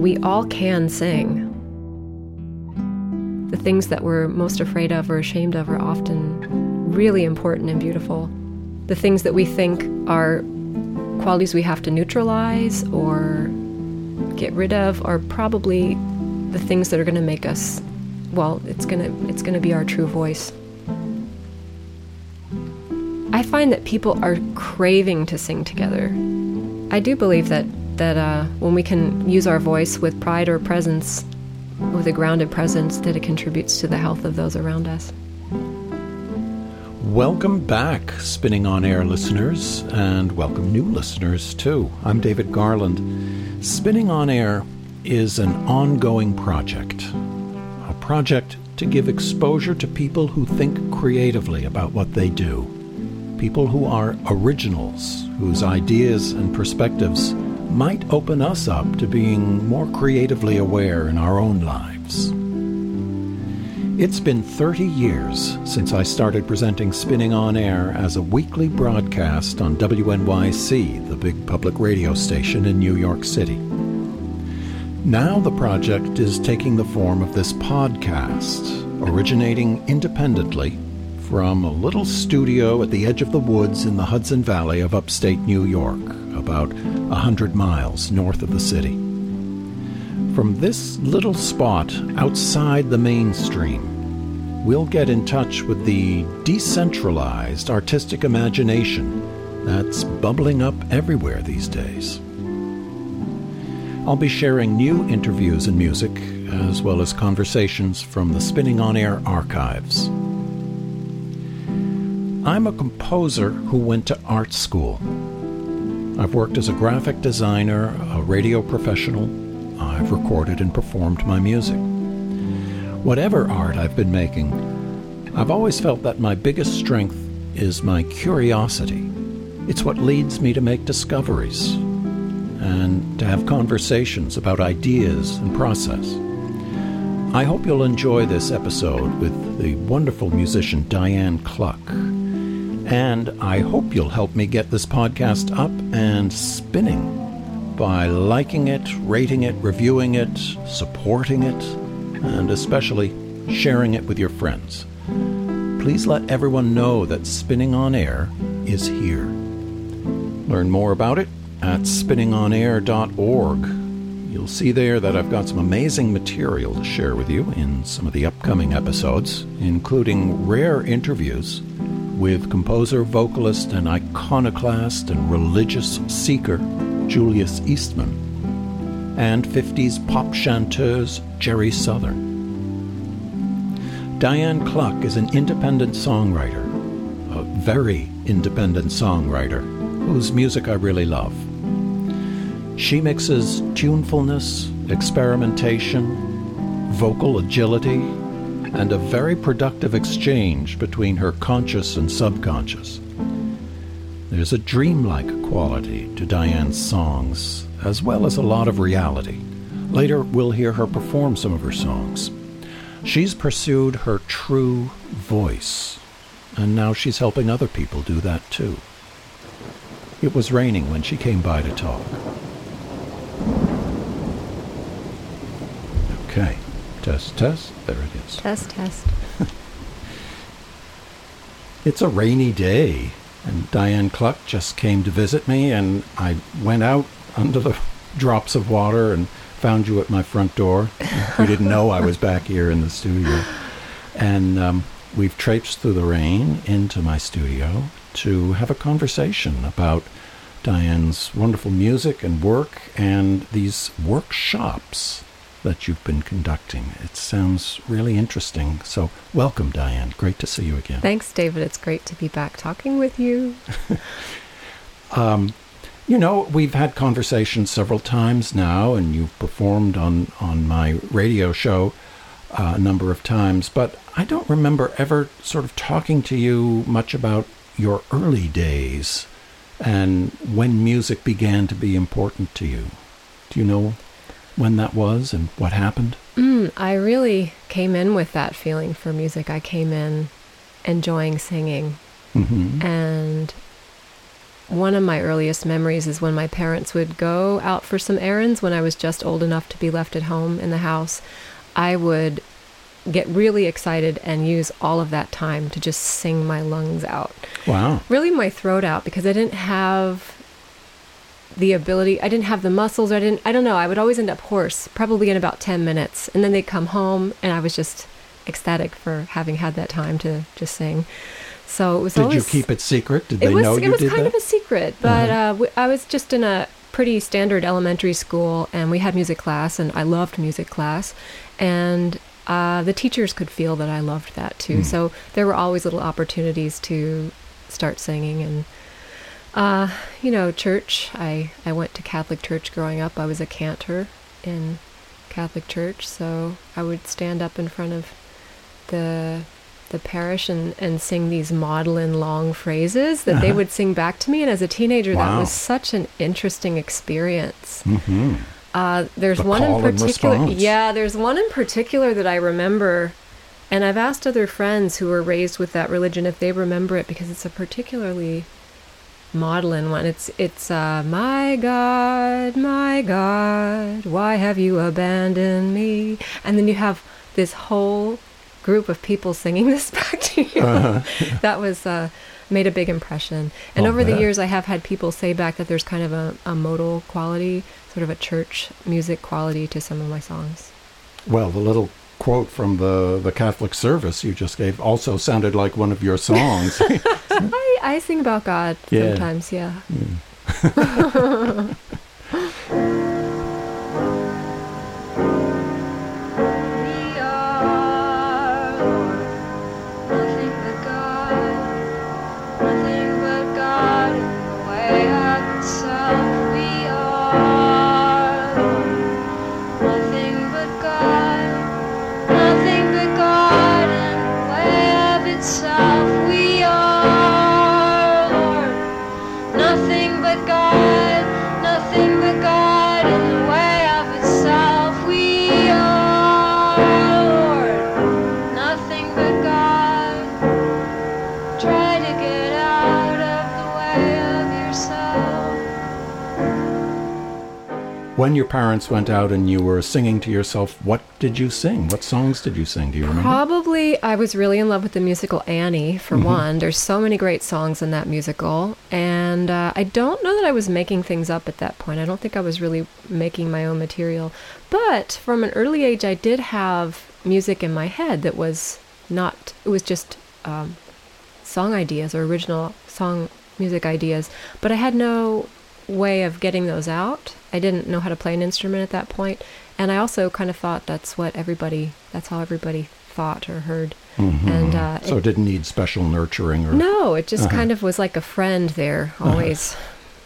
we all can sing. The things that we're most afraid of or ashamed of are often really important and beautiful. The things that we think are qualities we have to neutralize or get rid of are probably the things that are going to make us, well, it's going to be our true voice. I find that people are craving to sing together. I do believe that when we can use our voice with pride or presence, with a grounded presence, that it contributes to the health of those around us. Welcome back, Spinning on Air listeners, and welcome new listeners too. I'm David Garland. Spinning on Air is an ongoing project, a project to give exposure to people who think creatively about what they do, people who are originals, whose ideas and perspectives might open us up to being more creatively aware in our own lives. It's been 30 years since I started presenting Spinning on Air as a weekly broadcast on WNYC, the big public radio station in New York City. Now the project is taking the form of this podcast, originating independently from a little studio at the edge of the woods in the Hudson Valley of upstate New York, about 100 miles north of the city. From this little spot outside the mainstream, we'll get in touch with the decentralized artistic imagination that's bubbling up everywhere these days. I'll be sharing new interviews and music, as well as conversations from the Spinning on Air archives. I'm a composer who went to art school. I've worked as a graphic designer, a radio professional. I've recorded and performed my music. Whatever art I've been making, I've always felt that my biggest strength is my curiosity. It's what leads me to make discoveries and to have conversations about ideas and process. I hope you'll enjoy this episode with the wonderful musician Diane Cluck. And I hope you'll help me get this podcast up and spinning by liking it, rating it, reviewing it, supporting it, and especially sharing it with your friends. Please let everyone know that Spinning on Air is here. Learn more about it at spinningonair.org. You'll see there that I've got some amazing material to share with you in some of the upcoming episodes, including rare interviews with composer, vocalist, and iconoclast and religious seeker Julius Eastman, and 50s pop chanteuse Jerry Southern. Diane Cluck is an independent songwriter, a very independent songwriter, whose music I really love. She mixes tunefulness, experimentation, vocal agility, and a very productive exchange between her conscious and subconscious. There's a dreamlike quality to Diane's songs, as well as a lot of reality. Later, we'll hear her perform some of her songs. She's pursued her true voice, and now she's helping other people do that too. It was raining when she came by to talk. Okay, test, test, there it is. Test, test. It's a rainy day. And Diane Cluck just came to visit me, and I went out under the drops of water and found you at my front door. You didn't know I was back here in the studio. And we've traipsed through the rain into my studio to have a conversation about Diane's wonderful music and work and these workshops that you've been conducting. It sounds really interesting. So welcome, Diane. Great to see you again. Thanks, David. It's great to be back talking with you. You know, we've had conversations several times now, and you've performed on my radio show a number of times, but I don't remember ever sort of talking to you much about your early days and when music began to be important to you. Do you know when that was and what happened? I really came in with that feeling for music. I came in enjoying singing. Mm-hmm. And one of my earliest memories is when my parents would go out for some errands when I was just old enough to be left at home in the house. I would get really excited and use all of that time to just sing my lungs out. Wow. Really my throat out, because I didn't have the ability, I didn't have the muscles, or I don't know, I would always end up hoarse, probably in about 10 minutes. And then they'd come home and I was just ecstatic for having had that time to just sing. So it was Did always... you keep it secret? Did they know you did that? It was kind of a secret, but I was just in a pretty standard elementary school, and we had music class, and I loved music class. And the teachers could feel that I loved that too. So there were always little opportunities to start singing. And, church, I went to Catholic church growing up. I was a cantor in Catholic church. So I would stand up in front of the parish and sing these maudlin long phrases that they would sing back to me. And as a teenager, that was such an interesting experience. Mm-hmm. There's one in particular. Yeah, there's one in particular that I remember, and I've asked other friends who were raised with that religion if they remember it, because it's a particularly maudlin one. It's my God, why have you abandoned me? And then you have this whole group of people singing this back to you. That was made a big impression. And over the years, I have had people say back that there's kind of a modal quality, sort of a church music quality to some of my songs. Well, the little quote from the Catholic service you just gave also sounded like one of your songs. I sing about God sometimes, yeah. When your parents went out and you were singing to yourself, what did you sing? What songs did you sing? Do you remember? Probably, I was really in love with the musical Annie, for one. There's so many great songs in that musical. And I don't know that I was making things up at that point. I don't think I was really making my own material. But from an early age, I did have music in my head that was not, it was just song ideas or original song music ideas. But I had no way of getting those out. I didn't know how to play an instrument at that point, and I also kind of thought that's how everybody thought or heard. Mm-hmm. And so it didn't need special nurturing, or no, it just kind of was like a friend there always.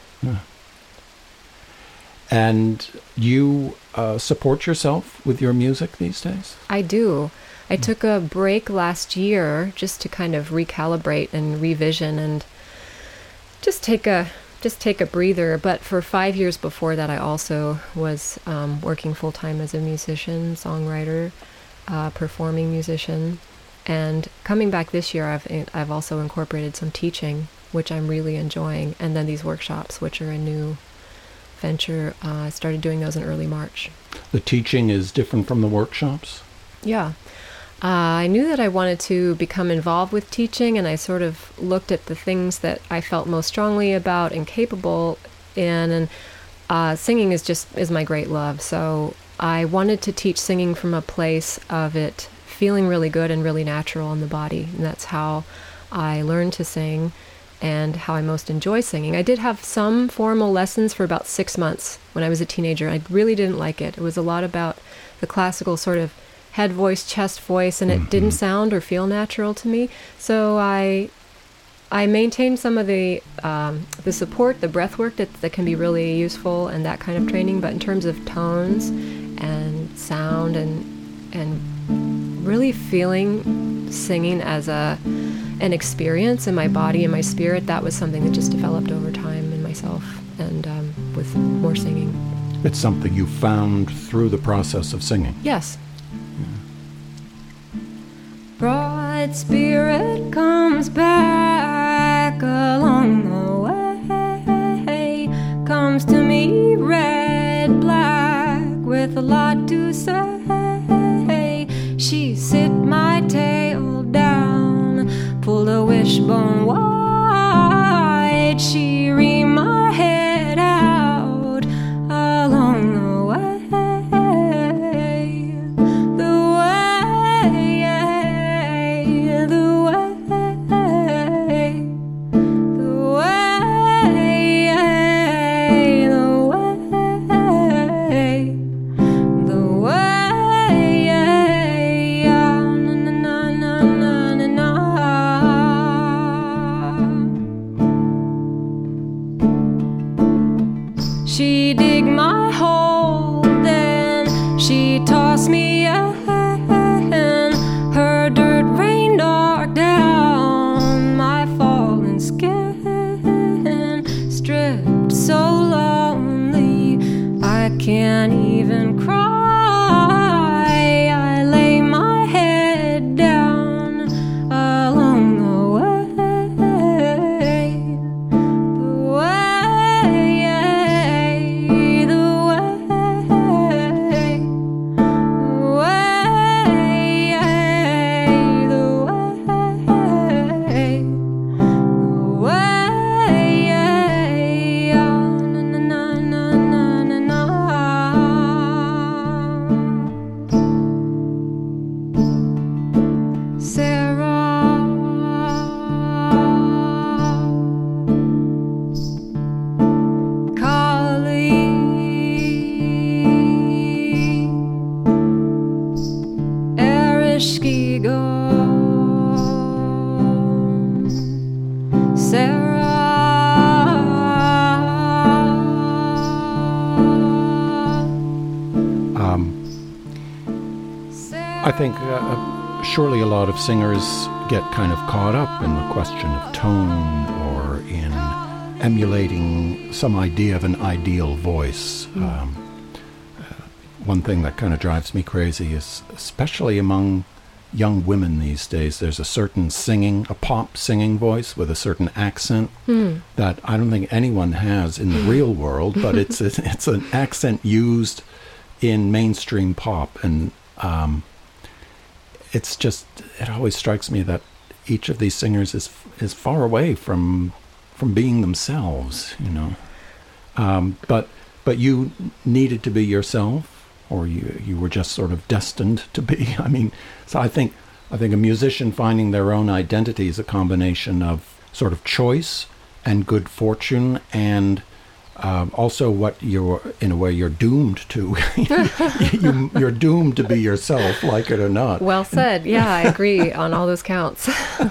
And you support yourself with your music these days? I do. I took a break last year just to kind of recalibrate and revision and just take a breather. But for 5 years before that, I also was working full-time as a musician, songwriter, performing musician. And coming back this year, I've also incorporated some teaching, which I'm really enjoying. And then these workshops, which are a new venture. I started doing those in early March. The teaching is different from the workshops? Yeah. I knew that I wanted to become involved with teaching, and I sort of looked at the things that I felt most strongly about and capable in, and singing is my great love. So I wanted to teach singing from a place of it feeling really good and really natural in the body, and that's how I learned to sing and how I most enjoy singing. I did have some formal lessons for about 6 months when I was a teenager. I really didn't like it. It was a lot about the classical sort of head voice, chest voice, and it didn't sound or feel natural to me. So I maintained some of the support, the breath work that can be really useful and that kind of training. But in terms of tones and sound and really feeling singing as an experience in my body and my spirit, that was something that just developed over time in myself and with more singing. It's something you found through the process of singing? Yes. Broad spirit comes back along the way. say. She sit my tail down, pulled a wishbone wide. She reamed my head out along the way. The way, the way, the way, the way, the way, na na na na na na. She dig my hole, then she toss me in. Her dirt rain dark down my fallen skin. Stripped so lonely, I can't even cry. I lay my head down along the way. The way, the way, the way, the way, na na na na na na. Sarah, Kali, Ereshkigal, I think surely a lot of singers get kind of caught up in the question of tone or in emulating some idea of an ideal voice. One thing that kind of drives me crazy is, especially among young women these days, there's a certain singing, a pop singing voice with a certain accent that I don't think anyone has in the real world, but it's an accent used in mainstream pop, and it's just, it always strikes me that each of these singers is far away from being themselves, you know. But you needed to be yourself, or you were just sort of destined to be. I mean, so I think a musician finding their own identity is a combination of sort of choice and good fortune, and also what you're doomed to. You're doomed to be yourself, like it or not. Well said. Yeah, I agree on all those counts.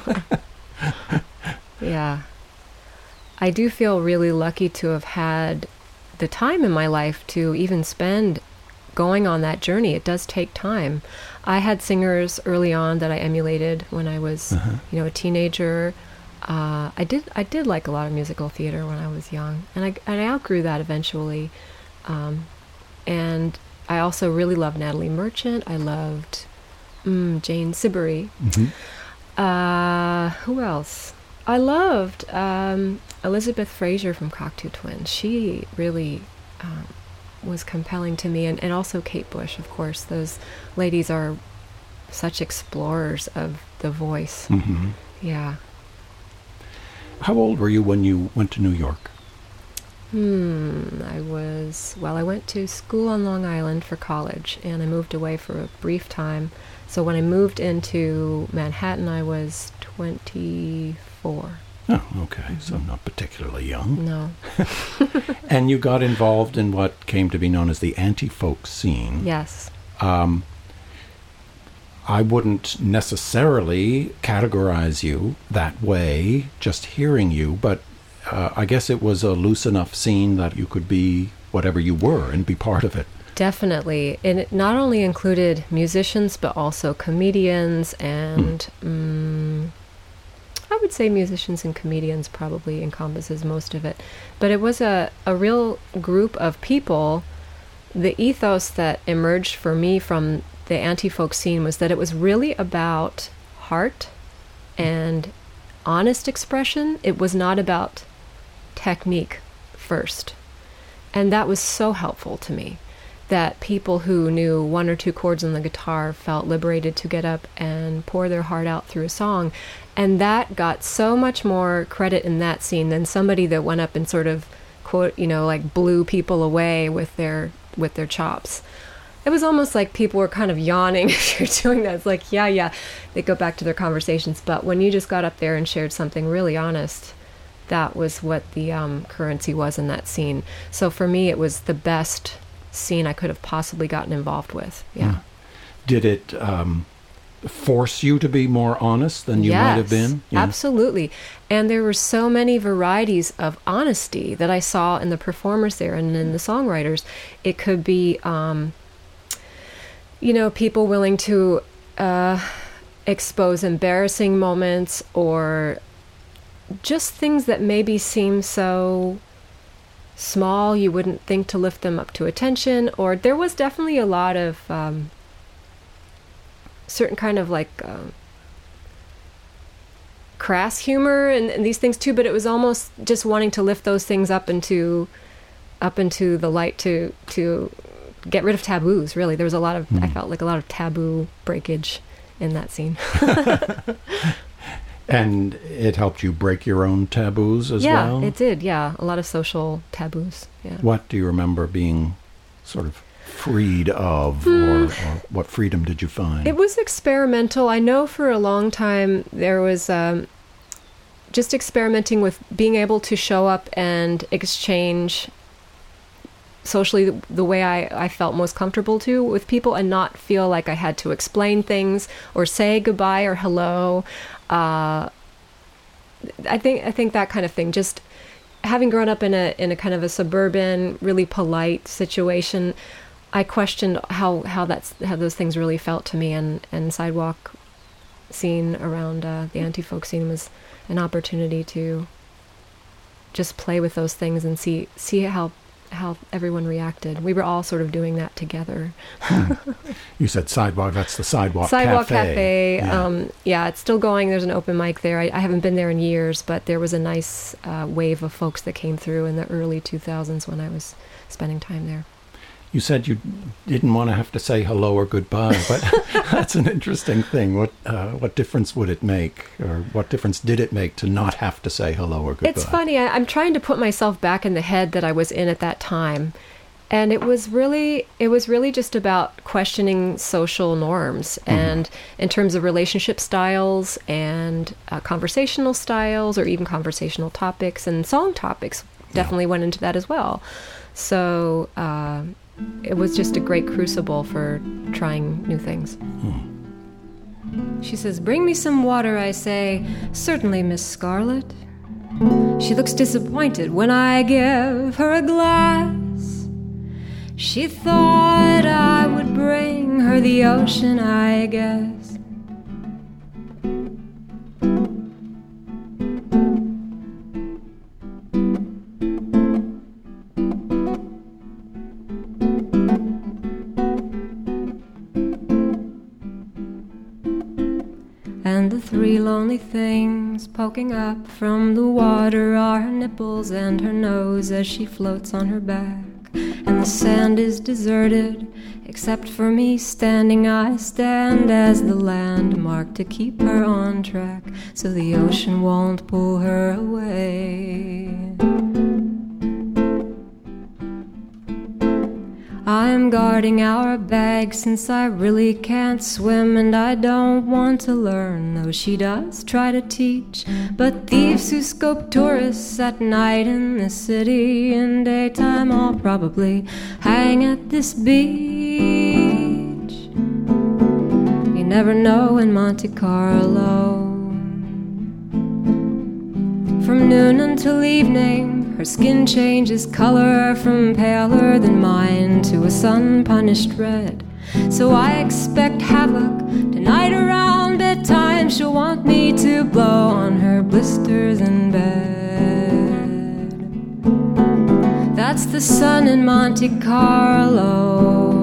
Yeah. I do feel really lucky to have had the time in my life to even spend going on that journey. It does take time. I had singers early on that I emulated when I was, a teenager. I did like a lot of musical theater when I was young, and I outgrew that eventually. And I also really loved Natalie Merchant. I loved Jane Siberry. Who else? I loved Elizabeth Fraser from Cocteau Twins. She really was compelling to me, and also Kate Bush, of course. Those ladies are such explorers of the voice. Yeah. How old were you when you went to New York? I went to school on Long Island for college, and I moved away for a brief time. So when I moved into Manhattan, I was 24. Oh, okay. So not particularly young. No. And you got involved in what came to be known as the anti-folk scene. Yes. I wouldn't necessarily categorize you that way, just hearing you, but I guess it was a loose enough scene that you could be whatever you were and be part of it. Definitely. And it not only included musicians, but also comedians, and I would say musicians and comedians probably encompasses most of it. But it was a real group of people. The ethos that emerged for me from the anti-folk scene was that it was really about heart and honest expression. It was not about technique first. And that was so helpful to me. that people who knew one or two chords on the guitar felt liberated to get up and pour their heart out through a song. And that got so much more credit in that scene than somebody that went up and sort of, quote, like blew people away with their chops. It was almost like people were kind of yawning if you're doing that. It's like, yeah, they go back to their conversations. But when you just got up there and shared something really honest, that was what the currency was in that scene. So for me, it was the best scene I could have possibly gotten involved with. Yeah. Did it force you to be more honest than you might have been? Yeah. Absolutely. And there were so many varieties of honesty that I saw in the performers there and in the songwriters. It could be, people willing to expose embarrassing moments or just things that maybe seem so small you wouldn't think to lift them up to attention. Or there was definitely a lot of certain kind of like crass humor and these things too, but it was almost just wanting to lift those things up into the light to get rid of taboos. Really, there was a lot of I felt like a lot of taboo breakage in that scene. And it helped you break your own taboos as well? Yeah, it did, yeah. A lot of social taboos, yeah. What do you remember being sort of freed of, or what freedom did you find? It was experimental. I know for a long time there was just experimenting with being able to show up and exchange socially the way I felt most comfortable to with people and not feel like I had to explain things or say goodbye or hello. I think that kind of thing, just having grown up in a kind of a suburban, really polite situation, I questioned how those things really felt to me, and sidewalk scene around the anti-folk scene was an opportunity to just play with those things and see how everyone reacted. We were all sort of doing that together. You said sidewalk, that's the Sidewalk Cafe. Yeah. Yeah, it's still going. There's an open mic there. I haven't been there in years, but there was a nice wave of folks that came through in the early 2000s when I was spending time there. You said you didn't want to have to say hello or goodbye, but that's an interesting thing. What difference would it make, or what difference did it make to not have to say hello or goodbye? It's funny. I'm trying to put myself back in the head that I was in at that time, and it was really just about questioning social norms and in terms of relationship styles and conversational styles, or even conversational topics and song topics. Definitely went into that as well. So. It was just a great crucible for trying new things. She says, "Bring me some water," I say. "Certainly, Miss Scarlett." She looks disappointed when I give her a glass. She thought I would bring her the ocean, I guess. And the three lonely things poking up from the water are her nipples and her nose as she floats on her back. And the sand is deserted, except for me standing. I stand as the landmark to keep her on track, so the ocean won't pull her away. I'm guarding our bag since I really can't swim, and I don't want to learn, though she does try to teach. But thieves who scope tourists at night in the city, in daytime I'll probably hang at this beach. You never know in Monte Carlo. From noon until evening, her skin changes color from paler than mine to a sun-punished red. So I expect havoc tonight around bedtime. She'll want me to blow on her blisters in bed. That's the sun in Monte Carlo.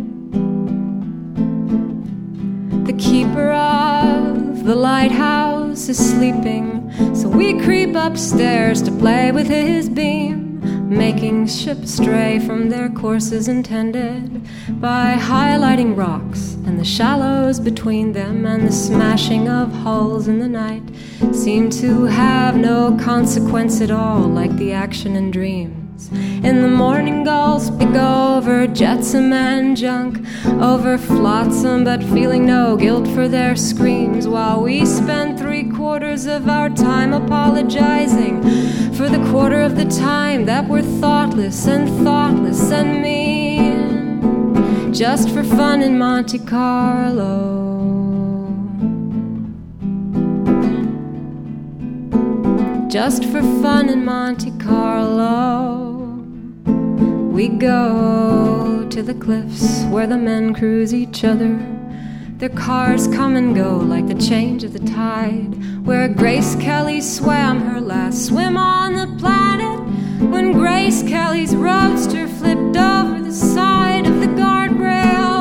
The keeper of the lighthouse house is sleeping, so we creep upstairs to play with his beam, making ships stray from their courses intended by highlighting rocks and the shallows between them, and the smashing of hulls in the night seem to have no consequence at all, like the action in dreams. In the morning, gulls speak over jetsam and junk, over flotsam, but feeling no guilt for their screams, while we spend 3/4 of our time apologizing for the quarter of the time that we're thoughtless and mean, just for fun in Monte Carlo. Just for fun in Monte Carlo. We go to the cliffs where the men cruise each other. Their cars come and go like the change of the tide, where Grace Kelly swam her last swim on the planet, when Grace Kelly's roadster flipped over the side of the guardrail.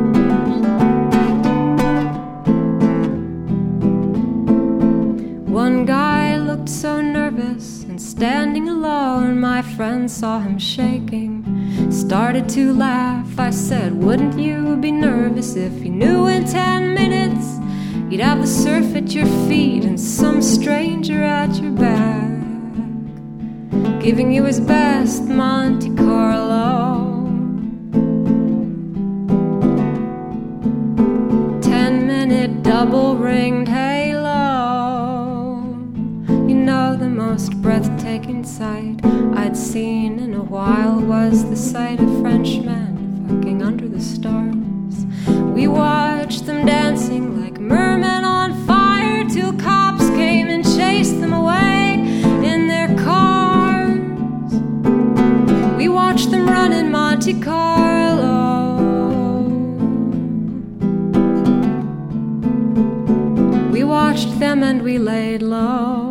One guy looked so nervous, and standing alone, my friend saw him shaking, started to laugh. I said, wouldn't you be nervous if you knew in 10 minutes you'd have the surf at your feet and some stranger at your back, giving you his best Monte Carlo. 10-minute double-ringed halo. You know, the most breathtaking sight I'd seen in a while was the sight of Frenchmen fucking under the stars. We watched them dancing like mermen on fire till cops came and chased them away in their cars. We watched them run in Monte Carlo. We watched them and we laid low.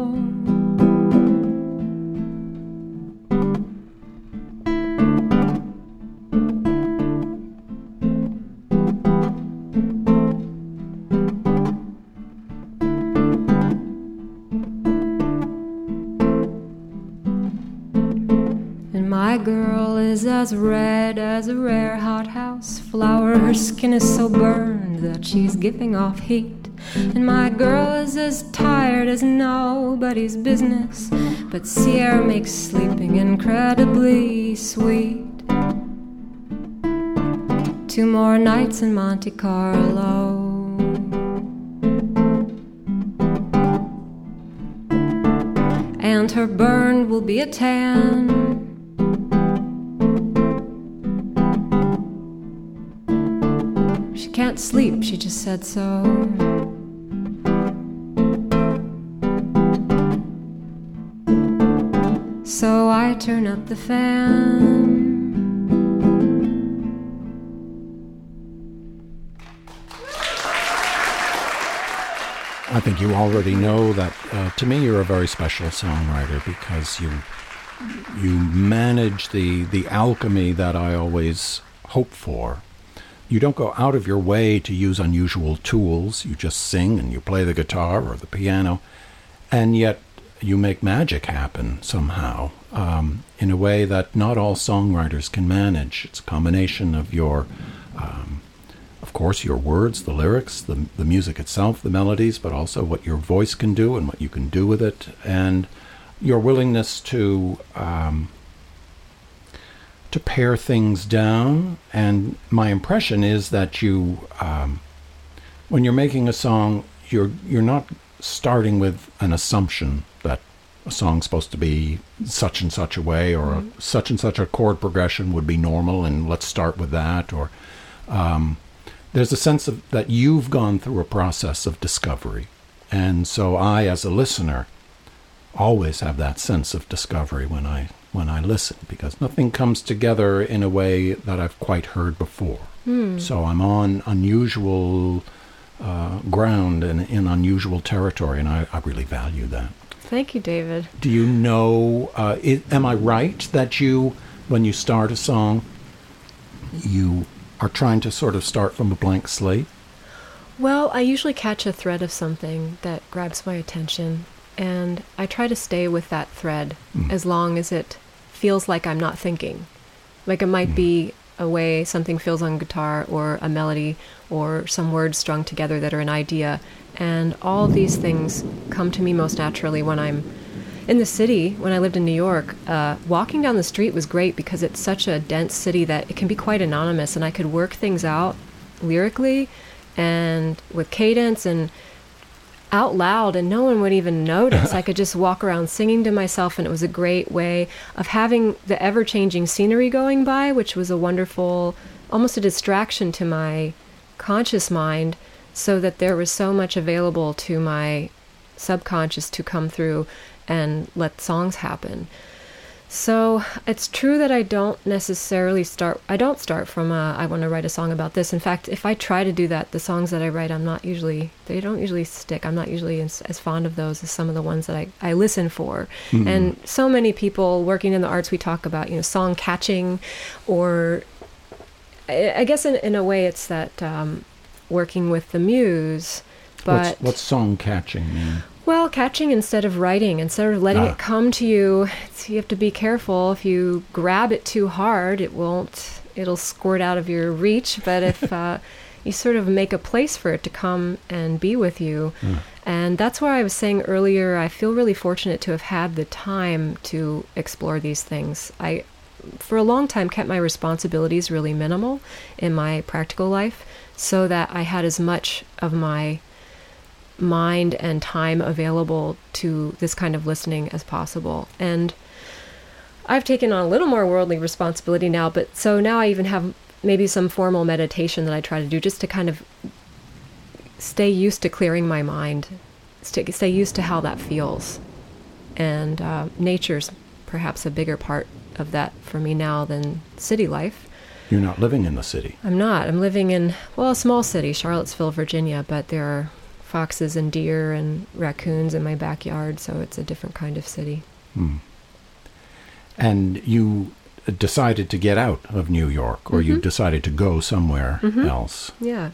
My girl is as red as a rare hothouse flower. Her skin is so burned that she's giving off heat. And my girl is as tired as nobody's business, but Sierra makes sleeping incredibly sweet. 2 more nights in Monte Carlo. And her burn will be a tan. She can't sleep, she just said so. So I turn up the fan. I think you already know that, to me, you're a very special songwriter because you manage the alchemy that I always hope for. You don't go out of your way to use unusual tools. You just sing and you play the guitar or the piano, and yet you make magic happen somehow in a way that not all songwriters can manage. It's a combination of your, of course, your words, the lyrics, the music itself, the melodies, but also what your voice can do and what you can do with it, and your willingness to pare things down. And my impression is that you, when you're making a song, you're not starting with an assumption that a song's supposed to be such and such a way, or such and such a chord progression would be normal, and let's start with that. Or there's a sense of that you've gone through a process of discovery, and so I, as a listener, always have that sense of discovery when I listen, because nothing comes together in a way that I've quite heard before. So I'm on unusual ground and in unusual territory, and I really value that. Thank you, David. Do you know, am I right that you, when you start a song, you are trying to sort of start from a blank slate? Well, I usually catch a thread of something that grabs my attention, and I try to stay with that thread as long as it feels like I'm not thinking. Like it might be a way something feels on guitar, or a melody, or some words strung together that are an idea. And all of these things come to me most naturally when I'm in the city. When I lived in New York, walking down the street was great because it's such a dense city that it can be quite anonymous, and I could work things out lyrically and with cadence and out loud, and no one would even notice. I could just walk around singing to myself, and it was a great way of having the ever-changing scenery going by, which was a wonderful, almost a distraction to my conscious mind, so that there was so much available to my subconscious to come through and let songs happen. So it's true that I don't necessarily start from I want to write a song about this. In fact, if I try to do that, the songs that I write, they don't usually stick. I'm not usually as fond of those as some of the ones that I listen for. Mm-hmm. And so many people working in the arts, we talk about, song catching, or I guess in a way it's that working with the muse. But what's song catching mean? Well, catching instead of writing, instead of letting it come to you. You have to be careful. If you grab it too hard, it'll squirt out of your reach. But if you sort of make a place for it to come and be with you. And that's why I was saying earlier, I feel really fortunate to have had the time to explore these things. I, for a long time, kept my responsibilities really minimal in my practical life, so that I had as much of my mind and time available to this kind of listening as possible. And I've taken on a little more worldly responsibility now, but so now I even have maybe some formal meditation that I try to do just to kind of stay used to clearing my mind, stay used to how that feels. And nature's perhaps a bigger part of that for me now than city life. You're not living in the city. I'm not. I'm living in, a small city, Charlottesville, Virginia, but there are foxes and deer and raccoons in my backyard, so it's a different kind of city. And you decided to get out of New York, or you decided to go somewhere else. Yeah.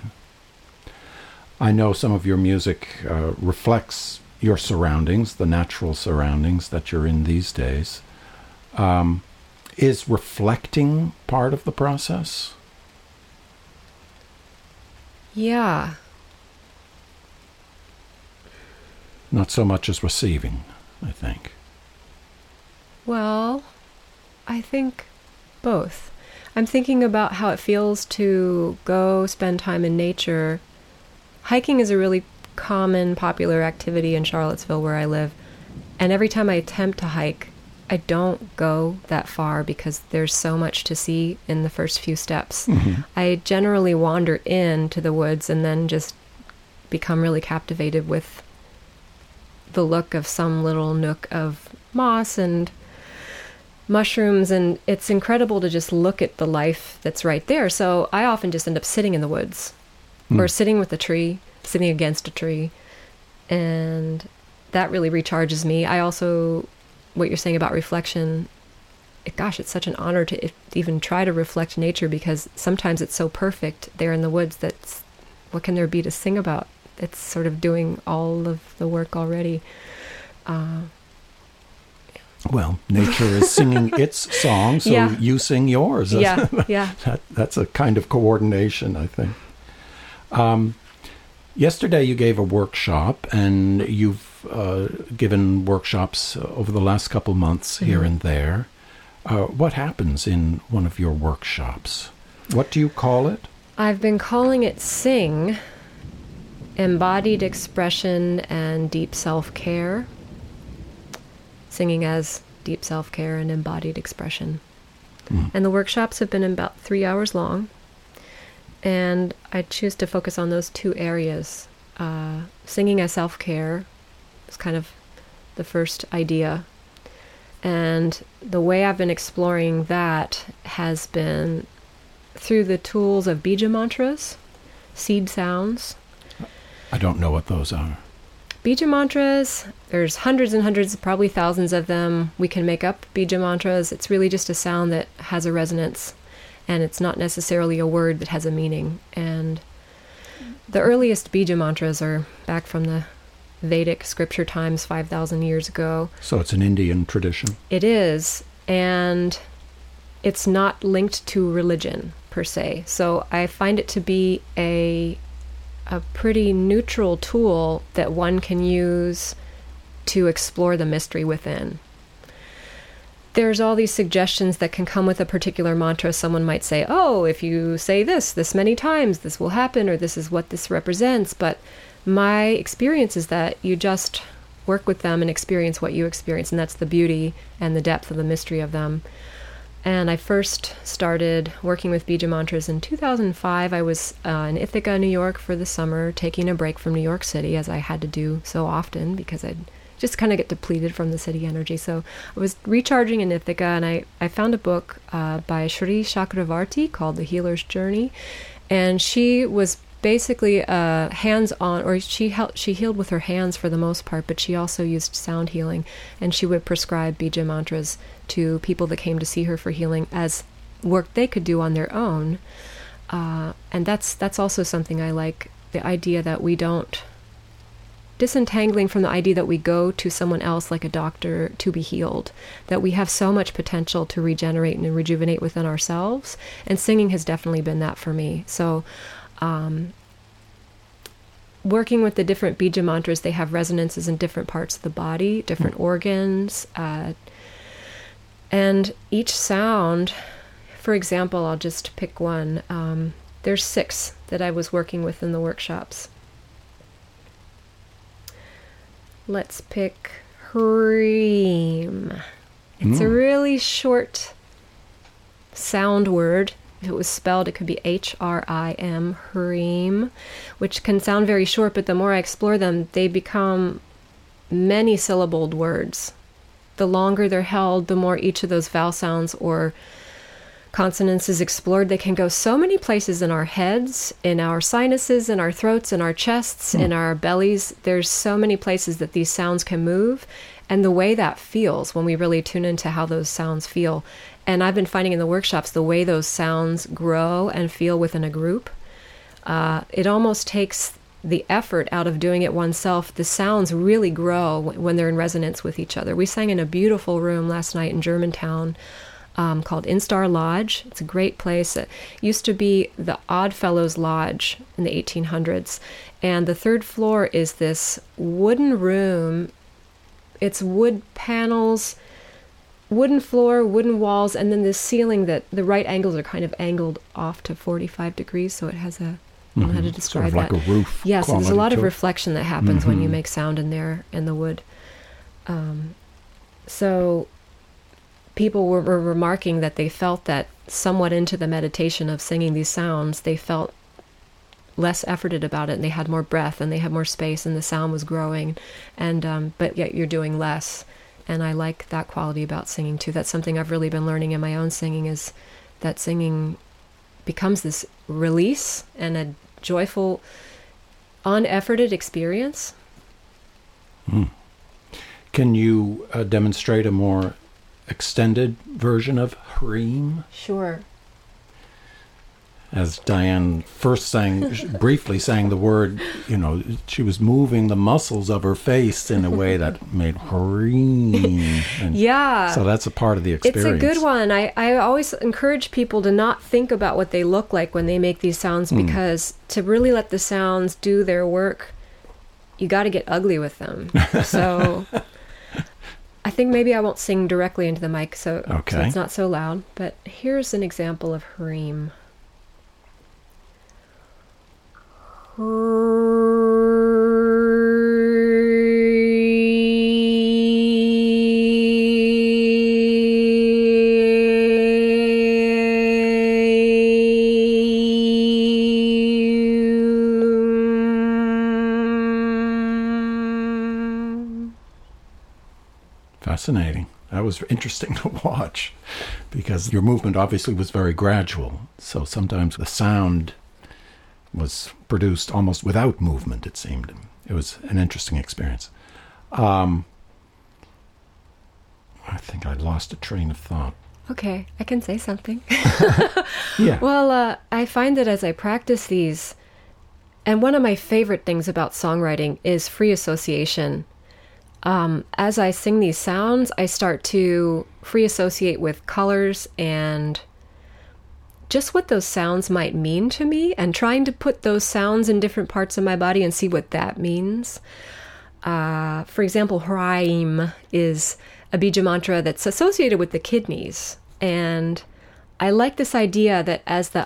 I know some of your music reflects your surroundings, the natural surroundings that you're in these days. Is reflecting part of the process? Yeah. Not so much as receiving, I think. Well, I think both. I'm thinking about how it feels to go spend time in nature. Hiking is a really common, popular activity in Charlottesville where I live. And every time I attempt to hike, I don't go that far because there's so much to see in the first few steps. I generally wander into the woods and then just become really captivated with the look of some little nook of moss and mushrooms, and it's incredible to just look at the life that's right there. So I often just end up sitting in the woods or sitting with a tree, sitting against a tree, and that really recharges me. I also, what you're saying about reflection, it's such an honor to even try to reflect nature, because sometimes it's so perfect there in the woods that what can there be to sing about? It's sort of doing all of the work already. Well, nature is singing its song, so you sing yours. Yeah. That's a kind of coordination, I think. Yesterday you gave a workshop, and you've given workshops over the last couple months here and there. What happens in one of your workshops? What do you call it? I've been calling it SING, Embodied Expression and Deep Self-Care. Singing as deep self-care and embodied expression. And the workshops have been about 3 hours long. And I choose to focus on those two areas. Singing as self-care is kind of the first idea. And the way I've been exploring that has been through the tools of bija mantras, seed sounds. I don't know what those are. Bija mantras, there's hundreds and hundreds, probably thousands of them. We can make up bija mantras. It's really just a sound that has a resonance, and it's not necessarily a word that has a meaning. And The earliest bija mantras are back from the Vedic scripture times 5,000 years ago. So it's an Indian tradition. It is, and it's not linked to religion per se. So I find it to be a pretty neutral tool that one can use to explore the mystery within. There's all these suggestions that can come with a particular mantra. Someone might say, oh, if you say this many times, this will happen, or this is what this represents. But my experience is that you just work with them and experience what you experience, and that's the beauty and the depth of the mystery of them. And I first started working with bija mantras in 2005. I was in Ithaca, New York for the summer, taking a break from New York City, as I had to do so often because I'd just kind of get depleted from the city energy. So I was recharging in Ithaca, and I found a book by Shri Chakravarti called The Healer's Journey. And she was basically hands-on, or she healed with her hands for the most part, but she also used sound healing. And she would prescribe bija mantras to people that came to see her for healing as work they could do on their own. And that's also something I like, the idea that we don't, disentangling from the idea that we go to someone else like a doctor to be healed, that we have so much potential to regenerate and rejuvenate within ourselves. And singing has definitely been that for me. So working with the different bija mantras, they have resonances in different parts of the body, different organs, and each sound, for example, I'll just pick one. There's 6 that I was working with in the workshops. Let's pick Hreem. It's a really short sound word. If it was spelled, it could be H-R-I-M, Hreem, which can sound very short, but the more I explore them, they become many-syllabled words. The longer they're held, the more each of those vowel sounds or consonants is explored. They can go so many places in our heads, in our sinuses, in our throats, in our chests, in our bellies. There's so many places that these sounds can move, and the way that feels when we really tune into how those sounds feel. And I've been finding in the workshops the way those sounds grow and feel within a group. It almost takes the effort out of doing it oneself. The sounds really grow when they're in resonance with each other. We sang in a beautiful room last night in Germantown, called Instar Lodge. It's a great place. It used to be the Oddfellows Lodge in the 1800s. And the 3rd floor is this wooden room. It's wood panels, wooden floor, wooden walls, and then this ceiling that the right angles are kind of angled off to 45 degrees. So it has a, I don't know how to describe sort of that. Like a roof. Yes, there's a lot of it. reflection that happens when you make sound in there in the wood. So people were remarking that they felt that somewhat into the meditation of singing these sounds, they felt less efforted about it, and they had more breath, and they had more space, and the sound was growing, and but yet you're doing less. And I like that quality about singing too. That's something I've really been learning in my own singing, is that singing becomes this release and a joyful, unefforted experience. Can you demonstrate a more extended version of Hreem? Sure. As Diane first briefly sang the word, she was moving the muscles of her face in a way that made Hreem. Yeah. So that's a part of the experience. It's a good one. I always encourage people to not think about what they look like when they make these sounds, because to really let the sounds do their work, you got to get ugly with them. So I think maybe I won't sing directly into the mic so it's not so loud. But here's an example of Hreem. Fascinating. That was interesting to watch, because your movement obviously was very gradual. So sometimes the sound was produced almost without movement, it seemed. It was an interesting experience. I think I lost a train of thought. Okay, I can say something. Yeah. Well, I find that as I practice these, And one of my favorite things about songwriting is free association. As I sing these sounds, I start to free associate with colors and just what those sounds might mean to me, and trying to put those sounds in different parts of my body and see what that means. For example, Hraim is a bija mantra that's associated with the kidneys. And I like this idea that as the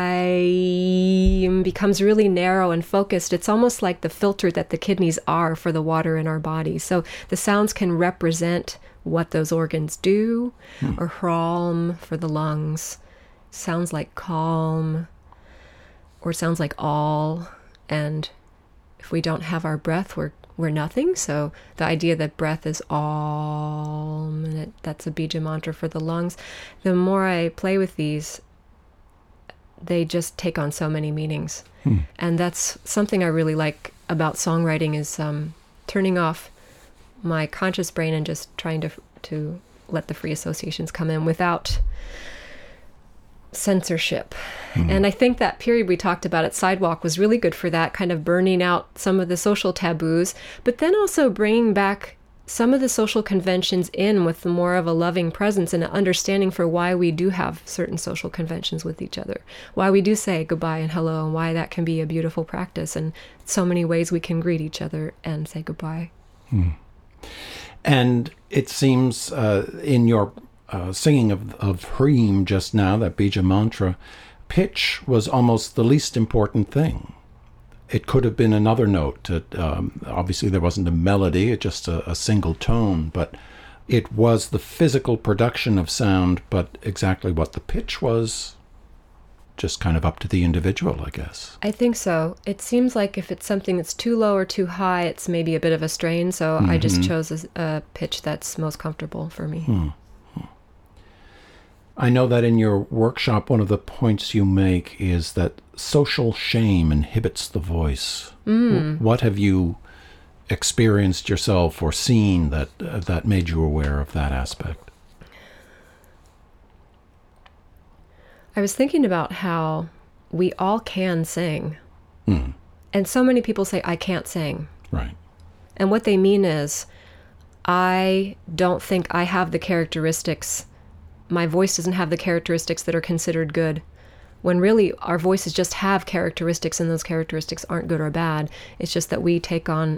I becomes really narrow and focused, it's almost like the filter that the kidneys are for the water in our body. So the sounds can represent what those organs do, or Hraum for the lungs. Sounds like calm, or sounds like all. And if we don't have our breath, we're nothing. So the idea that breath is all, and that's a bija mantra for the lungs. The more I play with these, they just take on so many meanings. And that's something I really like about songwriting, is turning off my conscious brain and just trying to let the free associations come in without censorship. And I think that period we talked about at Sidewalk was really good for that, kind of burning out some of the social taboos, but then also bringing back some of the social conventions in with more of a loving presence and an understanding for why we do have certain social conventions with each other, why we do say goodbye and hello, and why that can be a beautiful practice, and so many ways we can greet each other and say goodbye. And it seems in your singing of Hraim just now, that bija mantra, pitch was almost the least important thing. It could have been another note. Obviously, there wasn't a melody, it's just a single tone, but it was the physical production of sound, but exactly what the pitch was, just kind of up to the individual, I guess. I think so. It seems like if it's something that's too low or too high, it's maybe a bit of a strain, so I just chose a pitch that's most comfortable for me. I know that in your workshop, one of the points you make is that social shame inhibits the voice. What have you experienced yourself or seen that made you aware of that aspect? I was thinking about how we all can sing. And so many people say, I can't sing. Right. And what they mean is, I don't think I have the characteristics, my voice doesn't have the characteristics that are considered good, when really our voices just have characteristics, and those characteristics aren't good or bad. It's just that we take on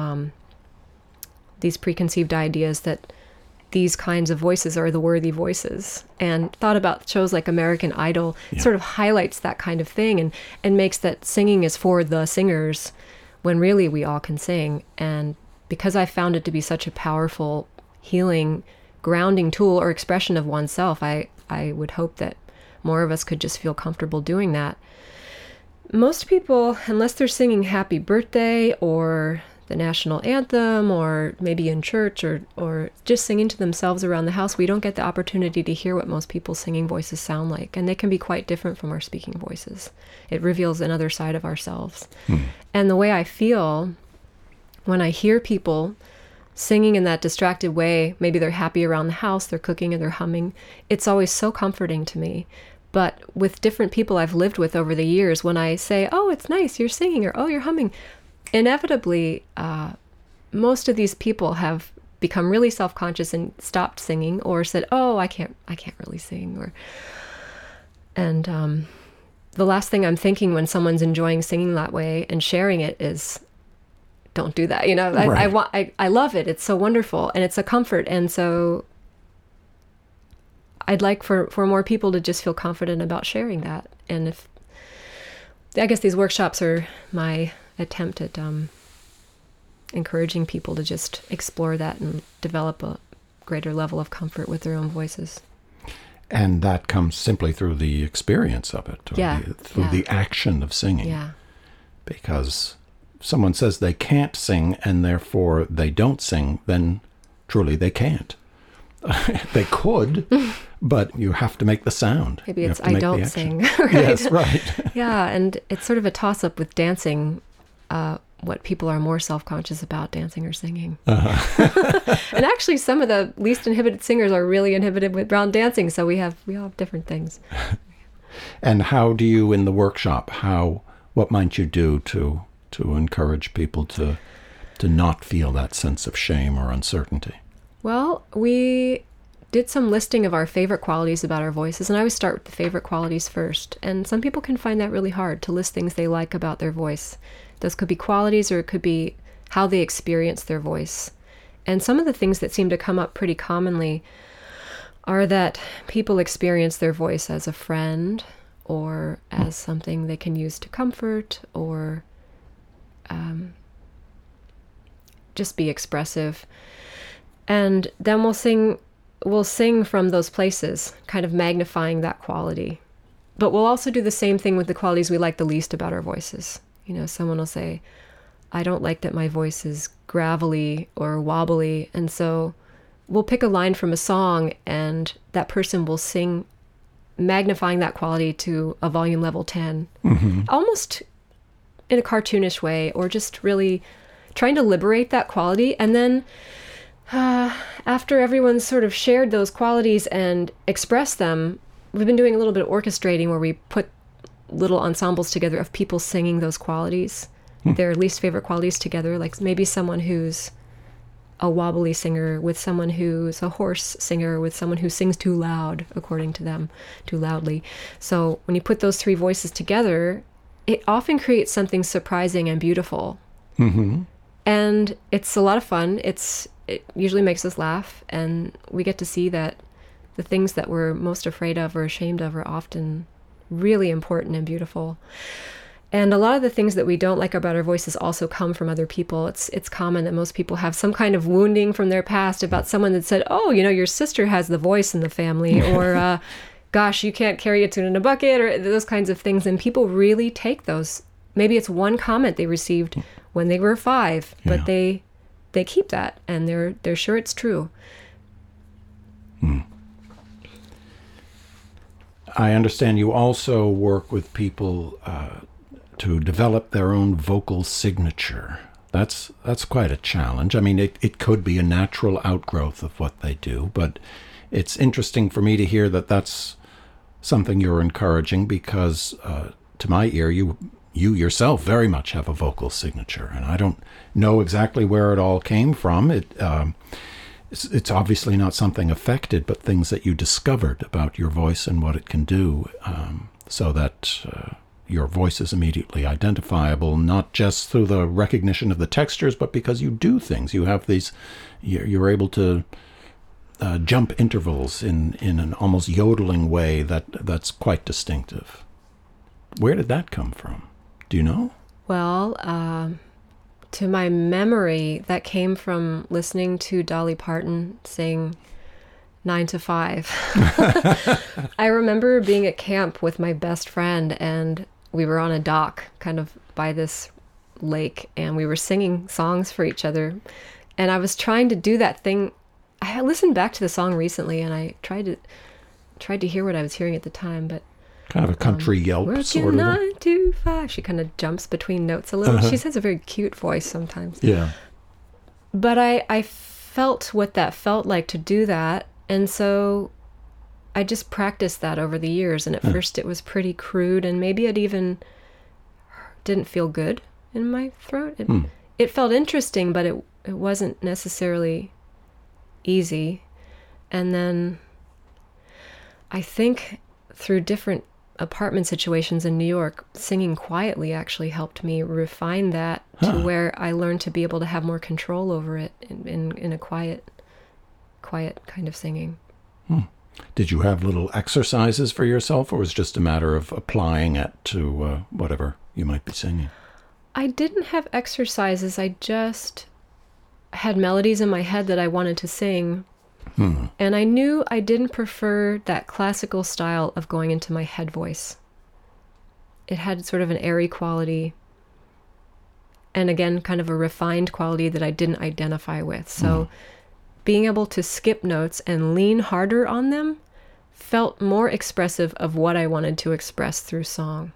these preconceived ideas that these kinds of voices are the worthy voices. And thought about shows like American Idol, sort of highlights that kind of thing, and makes that singing is for the singers, when really we all can sing. And because I found it to be such a powerful, healing, grounding tool or expression of oneself, I would hope that more of us could just feel comfortable doing that. Most people, unless they're singing Happy Birthday or the national anthem, or maybe in church, or just singing to themselves around the house, we don't get the opportunity to hear what most people's singing voices sound like. And they can be quite different from our speaking voices. It reveals another side of ourselves. And the way I feel when I hear people singing in that distracted way, maybe they're happy around the house, they're cooking or they're humming, it's always so comforting to me. But with different people I've lived with over the years, when I say, oh, it's nice, you're singing, or oh, you're humming, inevitably, most of these people have become really self-conscious and stopped singing, or said, oh, I can't really sing. And the last thing I'm thinking when someone's enjoying singing that way and sharing it is, don't do that. Right. I love it. It's so wonderful, and it's a comfort. And so I'd like for more people to just feel confident about sharing that. And I guess these workshops are my attempt at encouraging people to just explore that and develop a greater level of comfort with their own voices. And that comes simply through the experience of it, through the action of singing. Yeah. Because someone says they can't sing and therefore they don't sing, then truly they can't. They could, but you have to make the sound. Maybe it's I don't sing. Right? Yes, right. Yeah, and it's sort of a toss-up with dancing, what people are more self-conscious about, dancing or singing. And actually some of the least inhibited singers are really inhibited around dancing, so we all have different things. And how do you, in the workshop, What might you do to encourage people to not feel that sense of shame or uncertainty? Well, we did some listing of our favorite qualities about our voices, and I always start with the favorite qualities first. And some people can find that really hard, to list things they like about their voice. Those could be qualities, or it could be how they experience their voice. And some of the things that seem to come up pretty commonly are that people experience their voice as a friend, or as something they can use to comfort, or just be expressive. And then we'll sing from those places, kind of magnifying that quality. But we'll also do the same thing with the qualities we like the least about our voices. You know, someone will say, I don't like that my voice is gravelly or wobbly. And so we'll pick a line from a song, and that person will sing magnifying that quality to a volume level 10, almost in a cartoonish way, or just really trying to liberate that quality. And then after everyone's sort of shared those qualities and expressed them, we've been doing a little bit of orchestrating where we put little ensembles together of people singing those qualities, their least favorite qualities together, like maybe someone who's a wobbly singer with someone who's a hoarse singer with someone who sings too loud, according to them, too loudly. So when you put those three voices together, it often creates something surprising and beautiful. And it's a lot of fun. It usually makes us laugh, and we get to see that the things that we're most afraid of or ashamed of are often really important and beautiful. And a lot of the things that we don't like about our voices also come from other people. It's common that most people have some kind of wounding from their past about someone that said, oh, you know, your sister has the voice in the family, or gosh, you can't carry a tune in a bucket, or those kinds of things. And people really take those. Maybe it's one comment they received when they were 5, but they keep that, and they're sure it's true. I understand you also work with people to develop their own vocal signature. That's quite a challenge. I mean, it could be a natural outgrowth of what they do, but it's interesting for me to hear that that's something you're encouraging, because to my ear, you yourself very much have a vocal signature, and I don't know exactly where it all came from. It's obviously not something affected, but things that you discovered about your voice and what it can do, so that your voice is immediately identifiable, not just through the recognition of the textures, but because you do things. You have these, you're able to jump intervals in an almost yodeling way that's quite distinctive. Where did that come from? Do you know? Well, to my memory, that came from listening to Dolly Parton sing 9 to 5. I remember being at camp with my best friend, and we were on a dock kind of by this lake, and we were singing songs for each other. And I was trying to do that thing. I listened back to the song recently, and I tried to hear what I was hearing at the time, but kind of a country yelp, sort of. 9 to 5. She kind of jumps between notes a little. She has a very cute voice sometimes. Yeah. But I felt what that felt like to do that, and so I just practiced that over the years. And at first it was pretty crude, and maybe it even didn't feel good in my throat. It felt interesting, but it wasn't necessarily easy. And then I think through different apartment situations in New York, singing quietly actually helped me refine that to where I learned to be able to have more control over it in a quiet kind of singing. Did you have little exercises for yourself, or was it just a matter of applying it to whatever you might be singing? I didn't have exercises. I just had melodies in my head that I wanted to sing. And I knew I didn't prefer that classical style of going into my head voice. It had sort of an airy quality, and again, kind of a refined quality that I didn't identify with. So being able to skip notes and lean harder on them felt more expressive of what I wanted to express through song.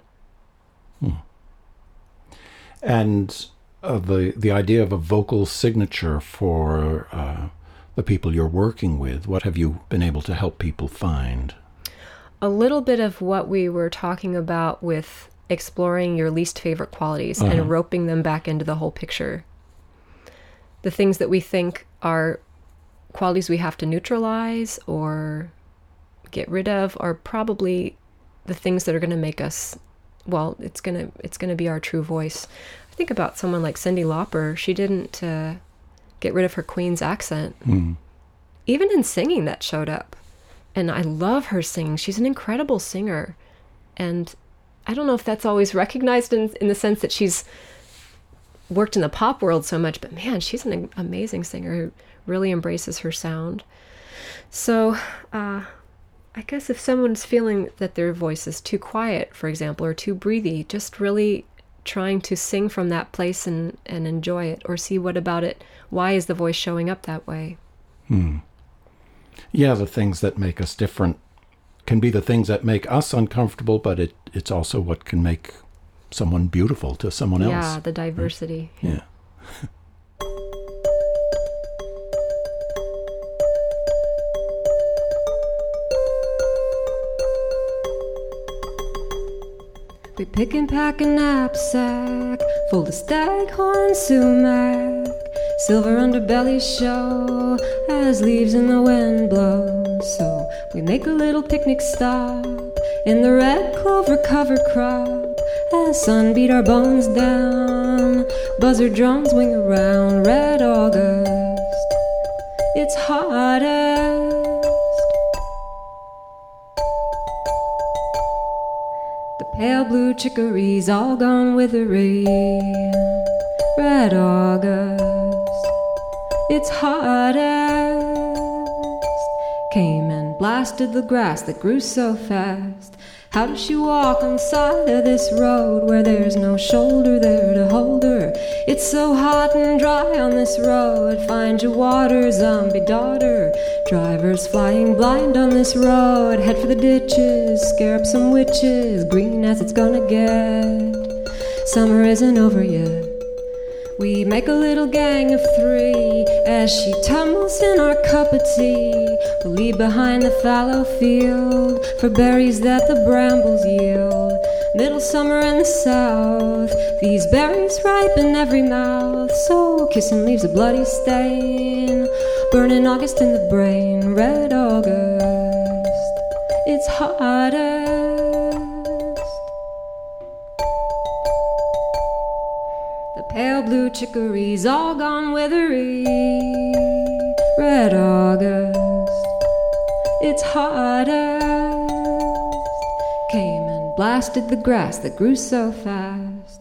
And the idea of a vocal signature for the people you're working with, what have you been able to help people find? A little bit of what we were talking about with exploring your least favorite qualities and roping them back into the whole picture. The things that we think are qualities we have to neutralize or get rid of are probably the things that are going to make us, well, it's going to be our true voice. I think about someone like Cyndi Lauper. She didn't get rid of her Queen's accent. Even in singing, that showed up. And I love her singing. She's an incredible singer. And I don't know if that's always recognized in the sense that she's worked in the pop world so much, but man, she's an amazing singer who really embraces her sound. So I guess if someone's feeling that their voice is too quiet, for example, or too breathy, just really trying to sing from that place and enjoy it, or see what about it, why is the voice showing up that way? Yeah, the things that make us different can be the things that make us uncomfortable, but it's also what can make someone beautiful to someone else. Yeah, the diversity. Right? Yeah. We pick and pack a knapsack full of staghorn sumac. Silver underbellies show as leaves in the wind blow. So we make a little picnic stop in the red clover cover crop. As sun beat our bones down, buzzard drones wing around. Red August, it's hottest. The pale blue chicories all gone withering. Red August, it's hottest. Came and blasted the grass that grew so fast. How does she walk on the side of this road where there's no shoulder there to hold her? It's so hot and dry on this road. Find your water, zombie daughter. Drivers flying blind on this road. Head for the ditches, scare up some witches. Green as it's gonna get. Summer isn't over yet. We make a little gang of three as she tumbles in our cup of tea. We'll leave behind the fallow field for berries that the brambles yield. Middle summer in the south, these berries ripen every mouth. So kissing leaves a bloody stain, burning August in the brain. Red August, it's hottest. Pale blue chicories all gone withery. Red August, it's hottest. Came and blasted the grass that grew so fast.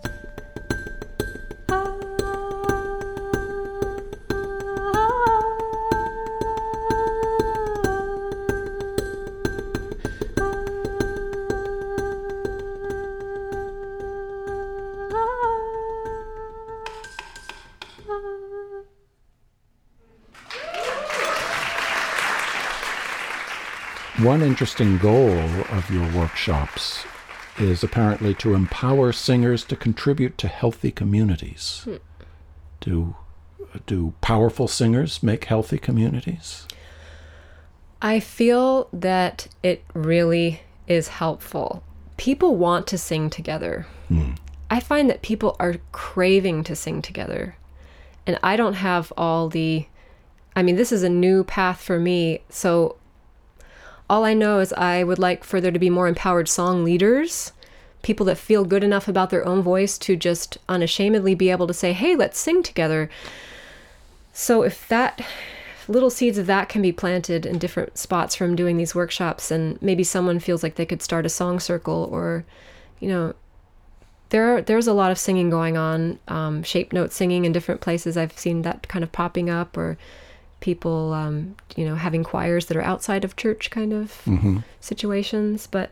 One interesting goal of your workshops is apparently to empower singers to contribute to healthy communities. Do powerful singers make healthy communities? I feel that it really is helpful. People want to sing together. I find that people are craving to sing together. And I don't have this is a new path for me, so all I know is I would like for there to be more empowered song leaders, people that feel good enough about their own voice to just unashamedly be able to say, hey, let's sing together. So if little seeds of that can be planted in different spots from doing these workshops, and maybe someone feels like they could start a song circle, or, there's a lot of singing going on, shape note singing in different places. I've seen that kind of popping up, or people, having choirs that are outside of church kind of situations. But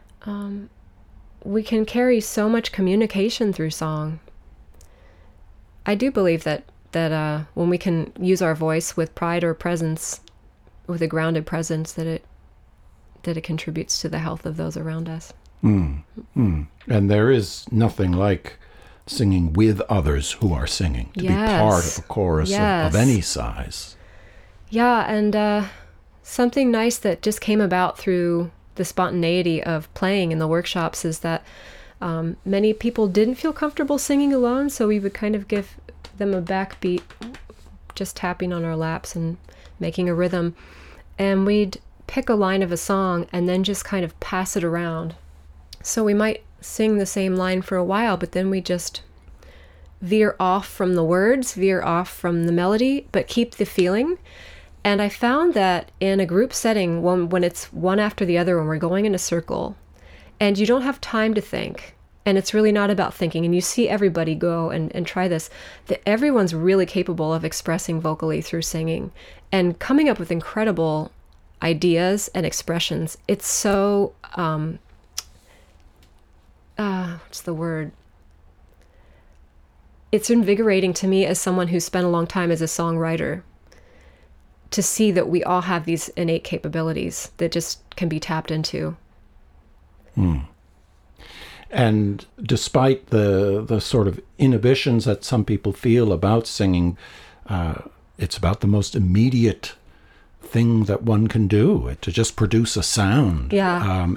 we can carry so much communication through song. I do believe that when we can use our voice with pride or presence, with a grounded presence, that it contributes to the health of those around us. And there is nothing like singing with others who are singing, to be part of a chorus of any size. Yeah, and something nice that just came about through the spontaneity of playing in the workshops is that Many people didn't feel comfortable singing alone, so we would kind of give them a backbeat, just tapping on our laps and making a rhythm. And we'd pick a line of a song and then just kind of pass it around. So we might sing the same line for a while, but then we just veer off from the words, veer off from the melody, but keep the feeling. And I found that in a group setting, when it's one after the other, when we're going in a circle, and you don't have time to think, and it's really not about thinking, and you see everybody go and try this, that everyone's really capable of expressing vocally through singing and coming up with incredible ideas and expressions. It's so, what's the word? It's invigorating to me as someone who's spent a long time as a songwriter to see that we all have these innate capabilities that just can be tapped into. And despite the sort of inhibitions that some people feel about singing, it's about the most immediate thing that one can do, to just produce a sound. Yeah.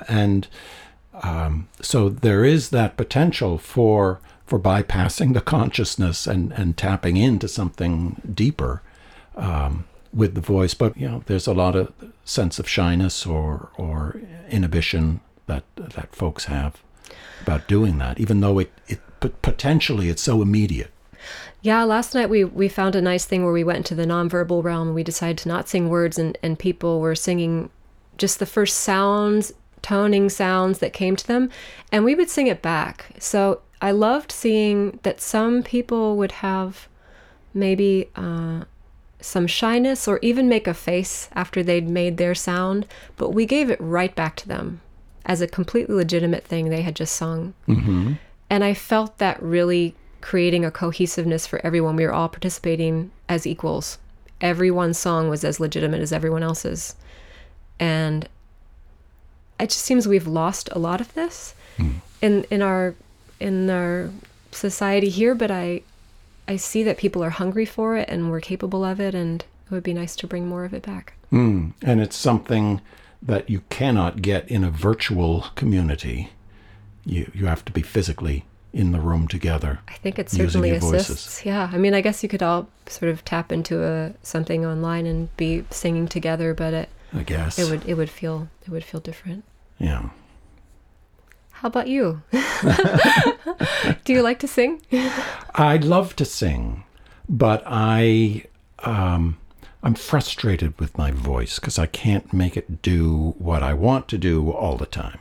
So there is that potential for bypassing the consciousness and tapping into something deeper with the voice. But, there's a lot of sense of shyness or inhibition that folks have about doing that, even though it potentially it's so immediate. Yeah, last night we found a nice thing where we went into the nonverbal realm and we decided to not sing words, and people were singing just the first sounds, toning sounds that came to them, and we would sing it back. So I loved seeing that some people would have maybe some shyness or even make a face after they'd made their sound, but we gave it right back to them as a completely legitimate thing they had just sung. Mm-hmm. And I felt that really creating a cohesiveness for everyone. We were all participating as equals. Everyone's song was as legitimate as everyone else's. And it just seems we've lost a lot of this in our society here, but I see that people are hungry for it and we're capable of it, and it would be nice to bring more of it back. And it's something that you cannot get in a virtual community. You have to be physically in the room together. I think it certainly assists. Voices. Yeah, I mean, I guess you could all sort of tap into something online and be singing together, but I guess it would feel different. Yeah. How about you? Do you like to sing? I love to sing, but I'm frustrated with my voice because I can't make it do what I want to do all the time.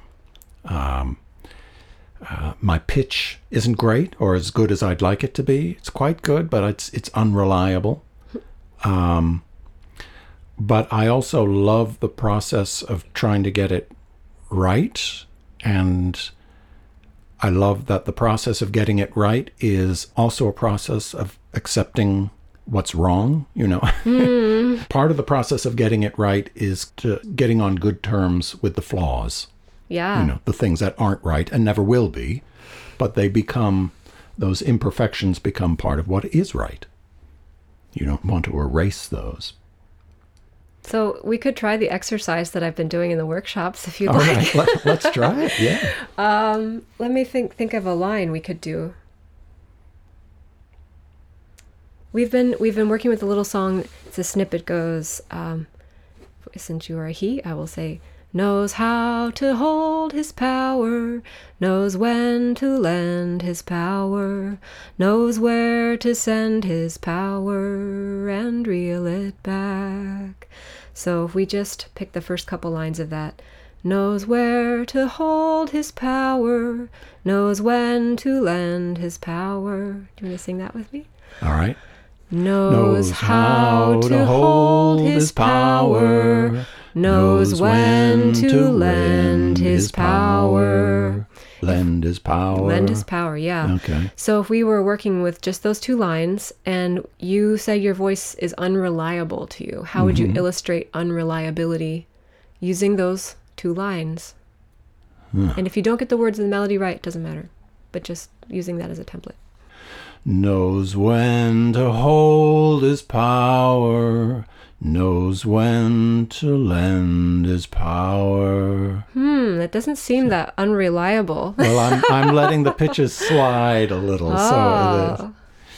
My pitch isn't great or as good as I'd like it to be. It's quite good, but it's unreliable. But I also love the process of trying to get it right, and I love that the process of getting it right is also a process of accepting what's wrong, Part of the process of getting it right is getting on good terms with the flaws. Yeah. The things that aren't right and never will be, but those imperfections become part of what is right. You don't want to erase those. So we could try the exercise that I've been doing in the workshops if you'd All like. right, let's try it, yeah. Let me think of a line we could do. We've been working with a little song. It's a snippet, goes, since you are a he, I will say, knows how to hold his power, knows when to lend his power, knows where to send his power and reel it back. So if we just pick the first couple lines of that, knows where to hold his power, knows when to lend his power. Do you want to sing that with me? All right. Knows how to hold his power, knows when to lend his power. Lend his power. Lend his power, yeah. Okay. So if we were working with just those two lines and you say your voice is unreliable to you, how would you illustrate unreliability using those two lines? And if you don't get the words and the melody right, it doesn't matter, but just using that as a template. Knows when to hold his power, knows when to lend his power. That doesn't seem that unreliable. Well, I'm letting the pitches slide a little, so it is.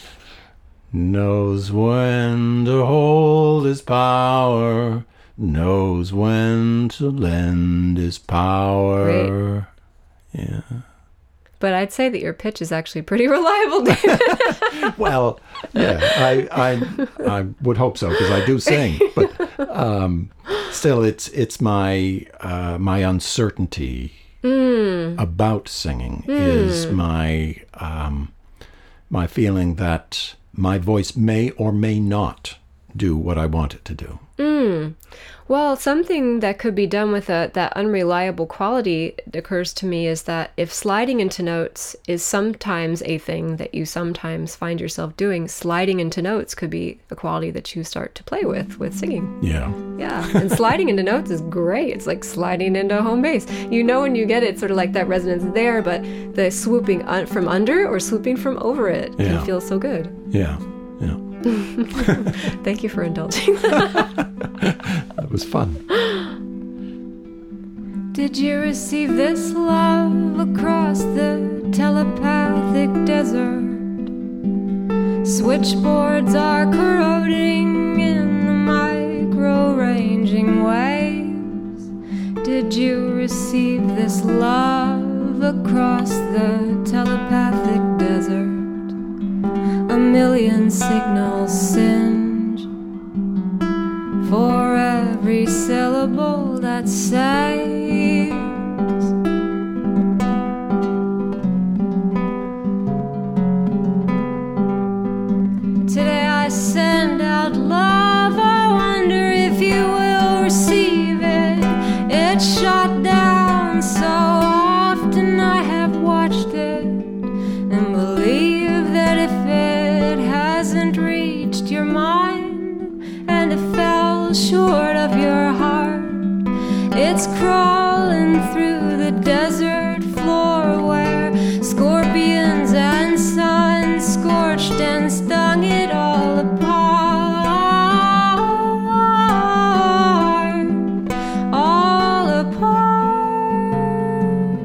Knows when to hold his power, knows when to lend his power. Great. Yeah. But I'd say that your pitch is actually pretty reliable, David. Well, yeah, I would hope so, because I do sing. But still, it's my my uncertainty about singing is my my feeling that my voice may or may not do what I want it to do. Well, something that could be done with that unreliable quality occurs to me is that if sliding into notes is sometimes a thing that you sometimes find yourself doing, sliding into notes could be a quality that you start to play with singing. Yeah. Yeah, and sliding into notes is great. It's like sliding into home base. You know when you get it, sort of like that resonance there, but the swooping from under or swooping from over it can feel so good. Yeah, yeah. Thank you for indulging. That was fun. Did you receive this love across the telepathic desert? Switchboards are corroding in the micro-ranging waves. Did you receive this love across the telepathic desert? A million signals singe for every syllable that saves. Today I send out love, I wonder if you will receive it. It's shot down so often I have watched it and believe that if it hasn't reached your mind and it fell short of your heart, it's crawling through the desert floor where scorpions and sun scorched and stung it all apart, all apart.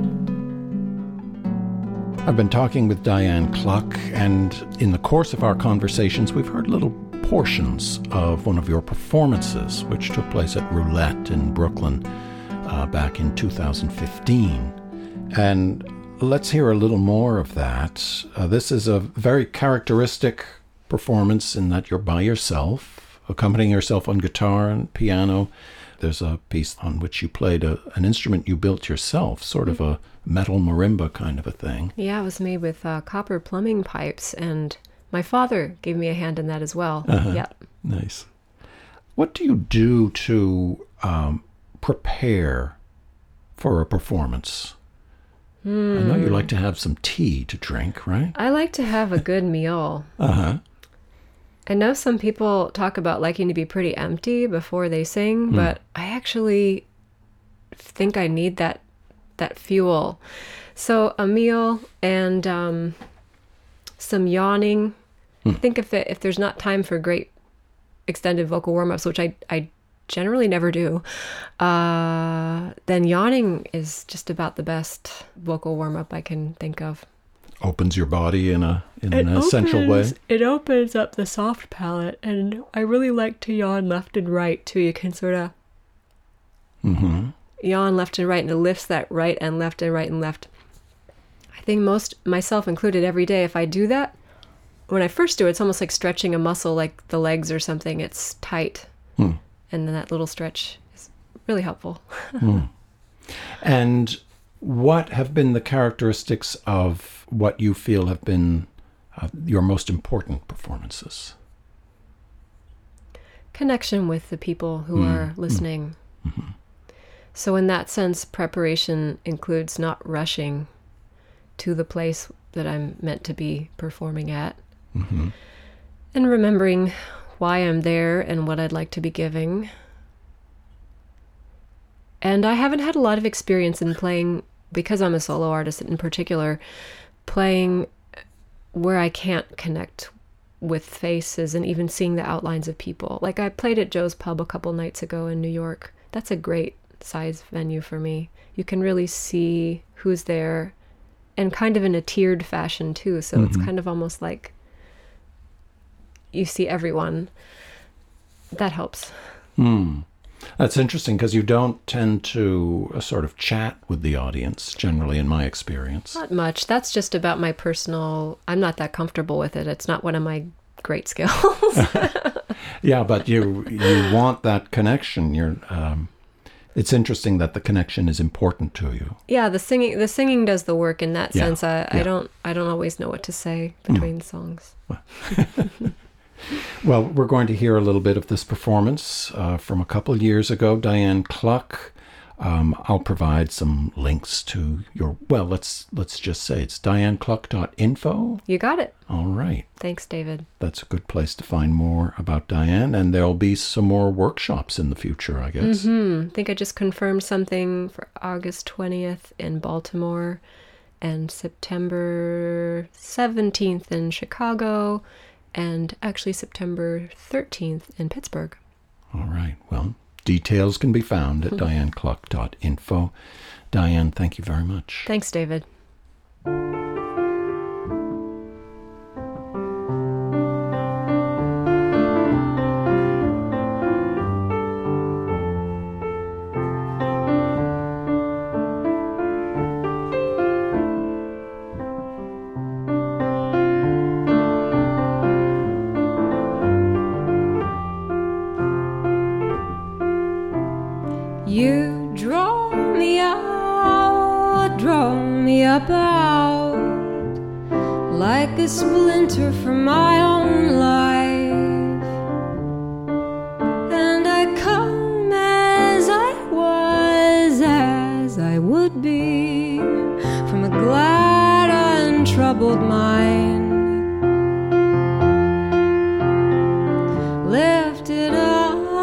I've been talking with Diane Cluck, and in the course of our conversations, we've heard little portions of one of your performances, which took place at Roulette in Brooklyn back in 2015. And let's hear a little more of that. This is a very characteristic performance in that you're by yourself, accompanying yourself on guitar and piano. There's a piece on which you played an instrument you built yourself, sort of a metal marimba kind of a thing. Yeah, it was made with copper plumbing pipes, and my father gave me a hand in that as well. Yeah. Nice. What do you do to prepare for a performance? I know you like to have some tea to drink, right? I like to have a good meal. Uh-huh. I know some people talk about liking to be pretty empty before they sing, but I actually think I need that fuel. So a meal and some yawning. I think if there's not time for great extended vocal warm-ups, which I generally never do, then yawning is just about the best vocal warm-up I can think of. Opens your body in an essential way. It opens up the soft palate, and I really like to yawn left and right too. You can sort of yawn left and right, and it lifts that right and left and right and left. I think myself included, every day, if I do that, when I first do it, it's almost like stretching a muscle, like the legs or something. It's tight. And then that little stretch is really helpful. And what have been the characteristics of what you feel have been your most important performances? Connection with the people who are listening. So in that sense, preparation includes not rushing to the place that I'm meant to be performing at. And remembering why I'm there and what I'd like to be giving. And I haven't had a lot of experience in playing, because I'm a solo artist in particular, playing where I can't connect with faces and even seeing the outlines of people. Like I played at Joe's Pub a couple nights ago in New York. That's a great size venue for me. You can really see who's there, and kind of in a tiered fashion too. So it's kind of almost like you see everyone. That helps. That's interesting because you don't tend to sort of chat with the audience, generally, in my experience. Not much. That's just about my personal... I'm not that comfortable with it. It's not one of my great skills. Yeah, but you want that connection. It's interesting that the connection is important to you. Yeah, the singing does the work in that sense. I don't always know what to say between songs. Well, we're going to hear a little bit of this performance from a couple of years ago. Diane Cluck. I'll provide some links to your... Well, let's just say it's dianecluck.info. You got it. All right. Thanks, David. That's a good place to find more about Diane, and there'll be some more workshops in the future, I guess. I think I just confirmed something for August 20th in Baltimore and September 17th in Chicago, and actually September 13th in Pittsburgh. All right. Well, details can be found at dianecluck.info. Diane, thank you very much. Thanks, David. You draw me up out like a splinter from my own life, and I come as I was, as I would be, from a glad, untroubled mind, lifted up.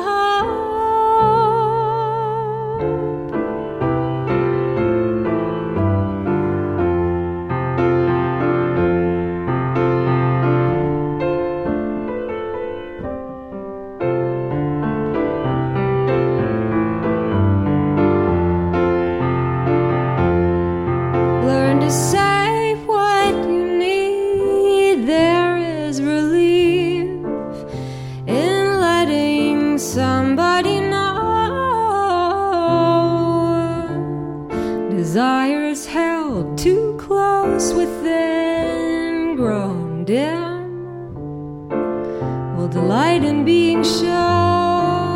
Desires held too close within, grown dim, will delight in being shown.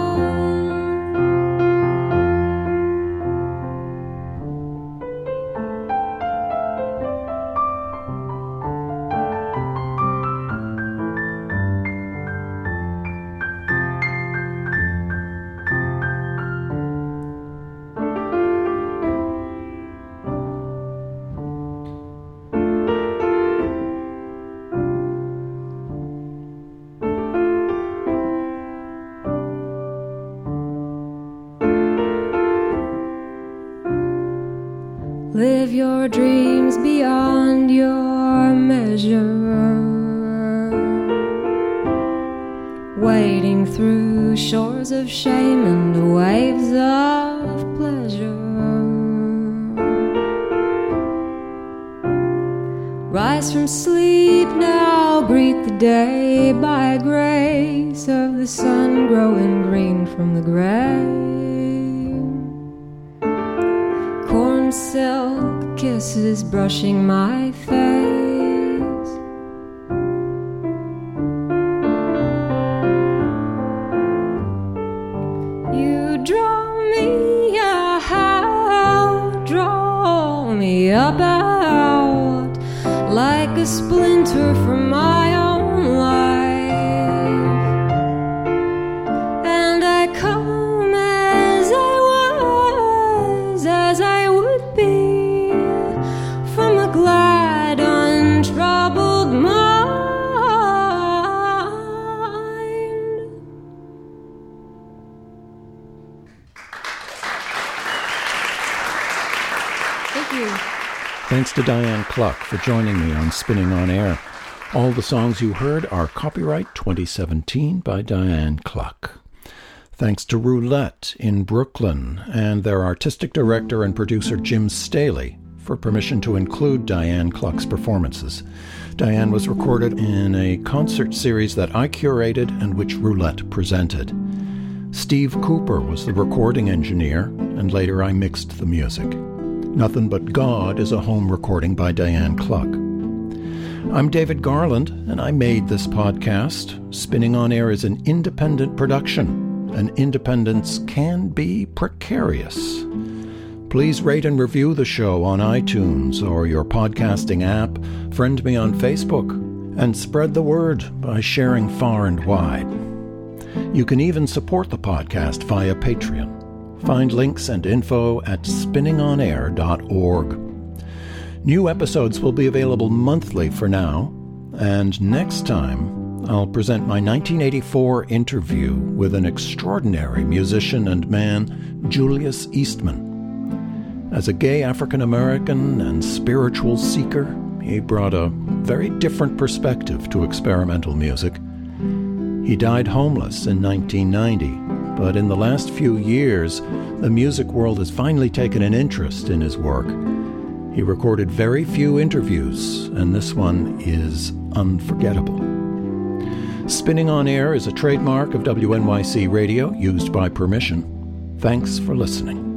Live your dreams beyond your measure, wading through shores of shame and waves of pleasure. Rise from sleep now, greet the day by grace of the sun growing green from the gray. Corn silk kisses brushing my face. You draw me up out like a splinter from my own life, and I come as I was, as I would be, from a glad, untroubled mind. Thank you. Thanks to Diane Cluck for joining me on Spinning on Air. All the songs you heard are copyright 2017 by Diane Cluck. Thanks to Roulette in Brooklyn and their artistic director and producer Jim Staley for permission to include Diane Cluck's performances. Diane was recorded in a concert series that I curated and which Roulette presented. Steve Cooper was the recording engineer, and later I mixed the music. Nothing But God is a home recording by Diane Cluck. I'm David Garland, and I made this podcast. Spinning on Air is an independent production, and independence can be precarious. Please rate and review the show on iTunes or your podcasting app, friend me on Facebook, and spread the word by sharing far and wide. You can even support the podcast via Patreon. Find links and info at spinningonair.org. New episodes will be available monthly for now, and next time I'll present my 1984 interview with an extraordinary musician and man, Julius Eastman. As a gay African-American and spiritual seeker, he brought a very different perspective to experimental music. He died homeless in 1990, but in the last few years, the music world has finally taken an interest in his work. He recorded very few interviews, and this one is unforgettable. Spinning on Air is a trademark of WNYC Radio, used by permission. Thanks for listening.